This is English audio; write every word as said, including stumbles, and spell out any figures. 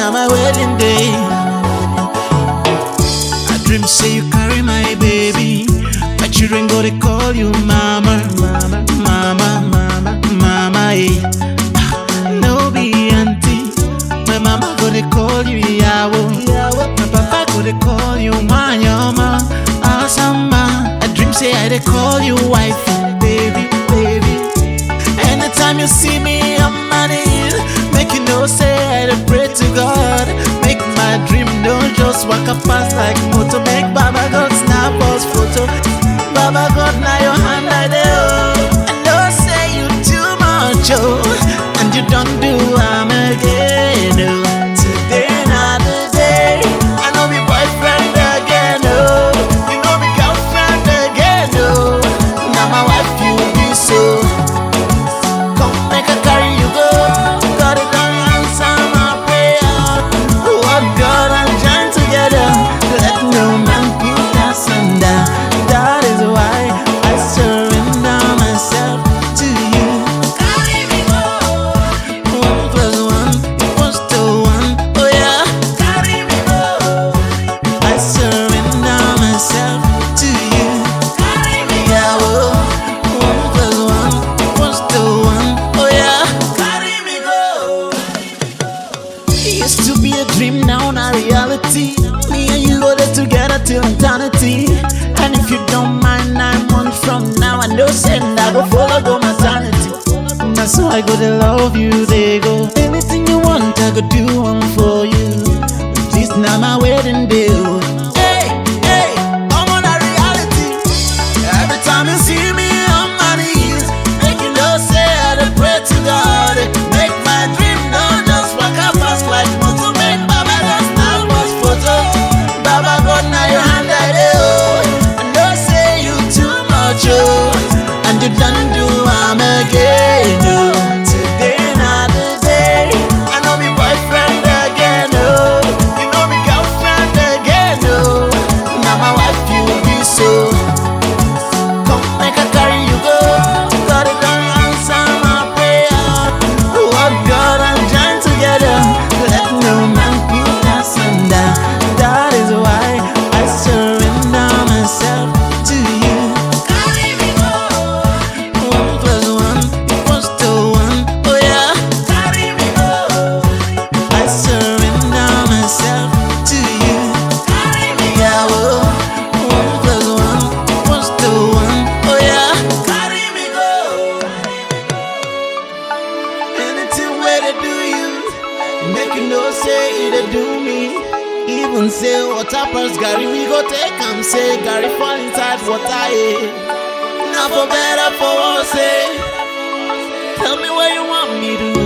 now my wedding day. I dream say you carry my baby. My children go to call you mama, mama, mama, mama, mama. Eh. No be auntie. My mama go to call you yawo. My papa go to call you manyama, asama. I dream say I dey call you wife, baby, baby. Anytime you see me on my knees, make you know say I dey pray to God. Make my dream don't just walk up past like motor. Make Baba God snap us photo. Baba God now your hand I dey oh. I know say you too much oh, and you don't do am again oh. Today not the day. I know me boyfriend again oh. You know me girlfriend again oh. Now my wife you be so. Come make I carry you go. God it don't answer my prayer. What God and join together. Let no man put us under. That is why I surrender myself to you. Carry me go. One plus one equals to one. Oh yeah. Carry me go. I surrender myself to you. Carry me go. Yeah, oh. One plus one equals to one. Oh yeah. Carry me go. It used to be a dream, now not reality. Me and you go there together till eternity. And if you don't mind, nine months from now, I know send I go follow go maternity. That's why I go to love you, they go. Anything you want, I go do one for you. This now my wedding day. Oh. Hey, hey, I'm on a reality. Every time you see me on my knees, make you know say I dey pray to God. Make my dream not just walk up fast like motor. Make Baba God snap us photo. Baba God now your hand I dey oh. I know say you too much oh, and you done do am again oh. Today not the day. I know me boyfriend again oh. You know me girlfriend again oh. Now my wife you be so. Come make I carry you go. God it don't answer my prayer. What God and join together. Let no man put us under. That is why I surrender myself to you. Carry me go. One plus one equals to one. Oh yeah. Carry me go. I surrender myself to you. Carry me go. Yeah, oh. One plus one equals to one. Oh yeah. Carry me go. Anything where they do you, make you know say it they do me. Even say water plus Gary, we go take am say Gary fall inside water eh. Now for better for worse eh. Tell me what you want me to do.